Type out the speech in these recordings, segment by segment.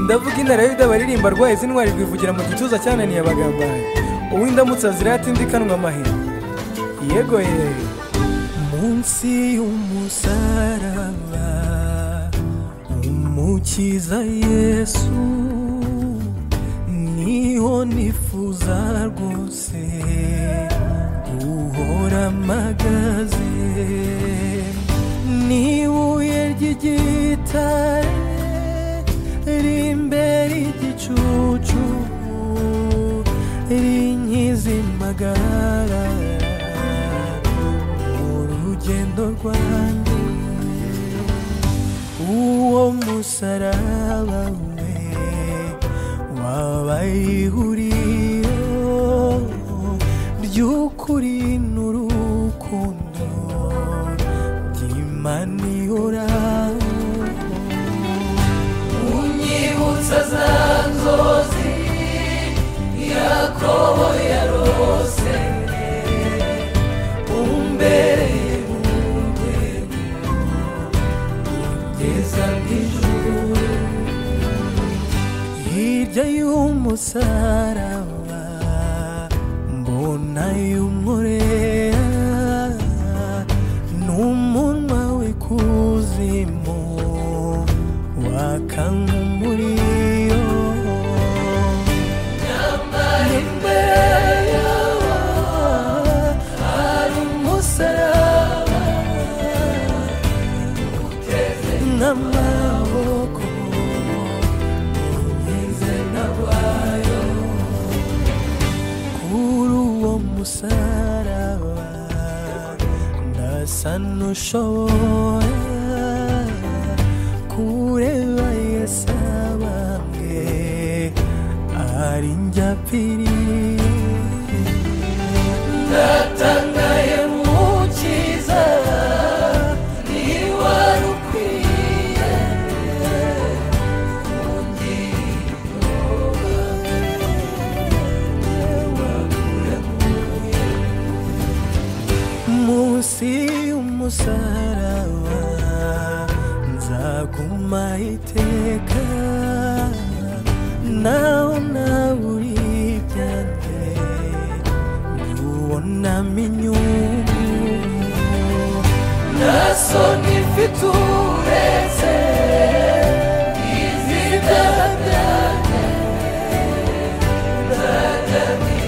ndavuga intara y'Uyuda baririmba rwaye z'intwari rwivugira mu gituza cyananiye abagambanyi uw'indamutsa zirata indi kanwa amahina yego ye munsi y'umusaraba umukiza Yesu niho nifuza rwose guhora mpagaze n'ibuye ry'igitare rimbere igicucu rinkiza impagarara mu rugendo rwanjye uwo musaraba we wabaye ihuriro ry'ukuri n'urukundo by'Imana ihoraho unyibutsa za nzozi Yakobo yarose umbereye mu rwego ngeza mw'ijuru hirya y'umusaraba mbona y'umurera n'umunwa w'ikuzimu waka nk'umuriro nyamara imbere yawo hari umusaraba uteze nk'amaboko unkize nabayo kuri uwo musaraba ndasa n'ushobora kureba Yesu abambwe ari njye apfiriye ndatangaye mukiza niwari ukwiye munsi y'umusaraba nzaguma iteka naho naburi ibyanjye nubonamo inyungu nta soni mfite uretse ibyaha byanjye nzajya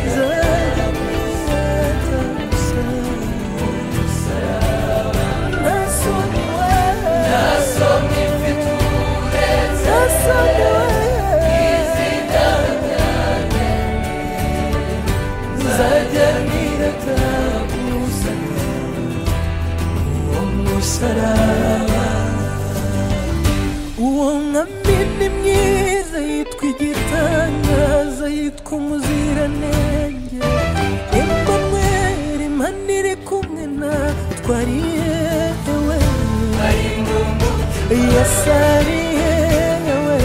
uwo mwami ni mwiza yitwa igitangaza yitwa umuziranenge Emmanuel Imana iri kumwe natwe ari yewe Yesu ari yewe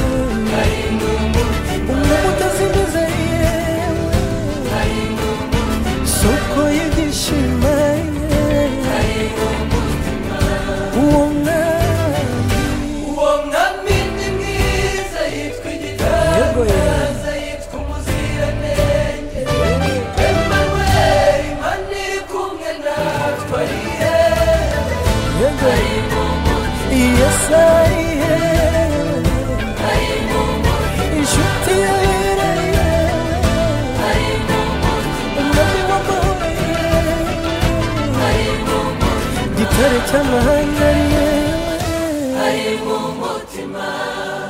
umutazimiza yewe soko y'igishima uwo mwami ni mwiza yitwa igitangaza yitwa umuziranenge Emmanuel Imana iri kumwe natwe ari yewe Yesu ari yewe inshuti yera yewe umwami w'amahoro yewe gitare cy'amahanga ari yewe ari mu mutima